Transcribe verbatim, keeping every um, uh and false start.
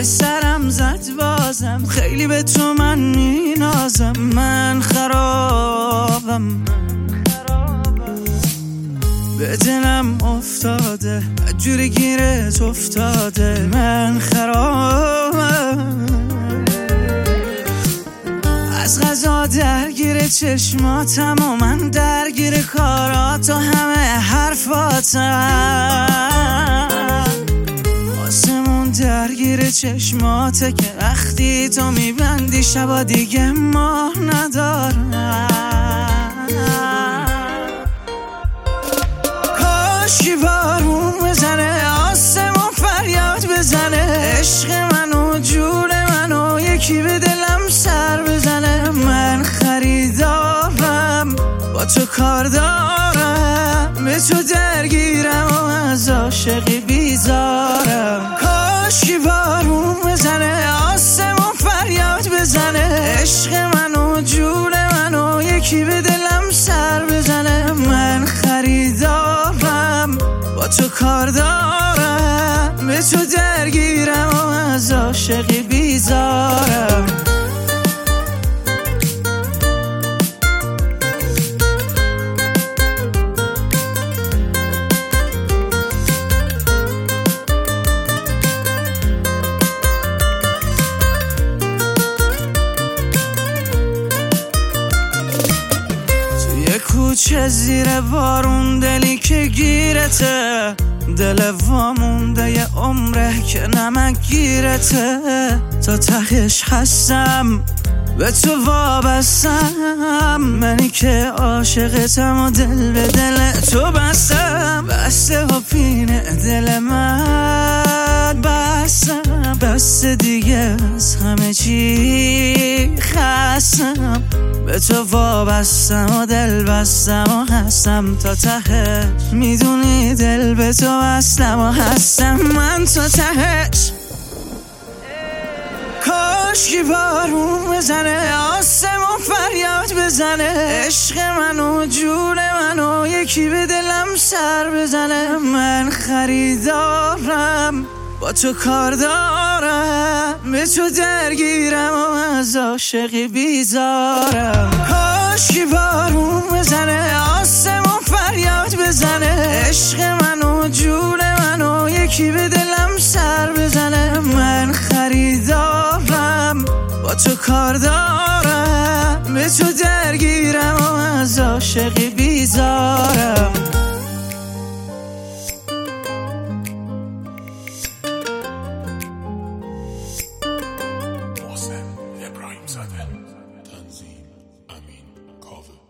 سرم زد بازم، خیلی به تو من مینازم. من خرابم، به دلم افتاده جوری گیرت افتاده. من خرابم، از غذا درگیر چشماتم و من درگیر کارات و همه حرفاتم. آسمون درگیر چشماته که وقتی تو میبندی شبا دیگه ماه ندارم. کاشکی بارون بزنه، آسمون فریاد بزنه، عشق منو جون منو یکی به دلم سر بزنه. من خریدارم، با تو کار دارم، به تو درگیرم و از عاشقی بیزارم. کاشکی بارون بزنه، آسمون فریاد بزنه، عشق منو جون منو یکی به دلم سر بزنه. من خریدارم، با تو کار دارم، به تو درگیرم و از عاشقی بیزارم. کوچه زیر بارون دلی که گیرته، دل وامونده یه عمره که نمک گیرته. تا تهش هستم، به تو وابستم، منی که عاشقتم و دل به دل تو بستم. بسته و پینه دل من بستم، بسته دیگه از همه چی خستم. به تو وابستم و دل بستم و هستم تا تهش، میدونی دل به تو بستم و هستم من تا تهش. کاشکی بارون بزنه، آسمون فریاد بزنه، عشق منو جون منو یکی به دلم سر بزنه. من خریدارم، با تو کار دارم، به تو درگیرم و از عاشقی بیزارم. کاشکی بارون بزنه، آسمون فریاد بزنه، عشق منو جون منو یکی به دلم سر بزنه. من خریدارم، با تو کار دارم، به تو درگیرم و از عاشقی بیزارم. ابراهیم زاده، تنظیم امین کاوه.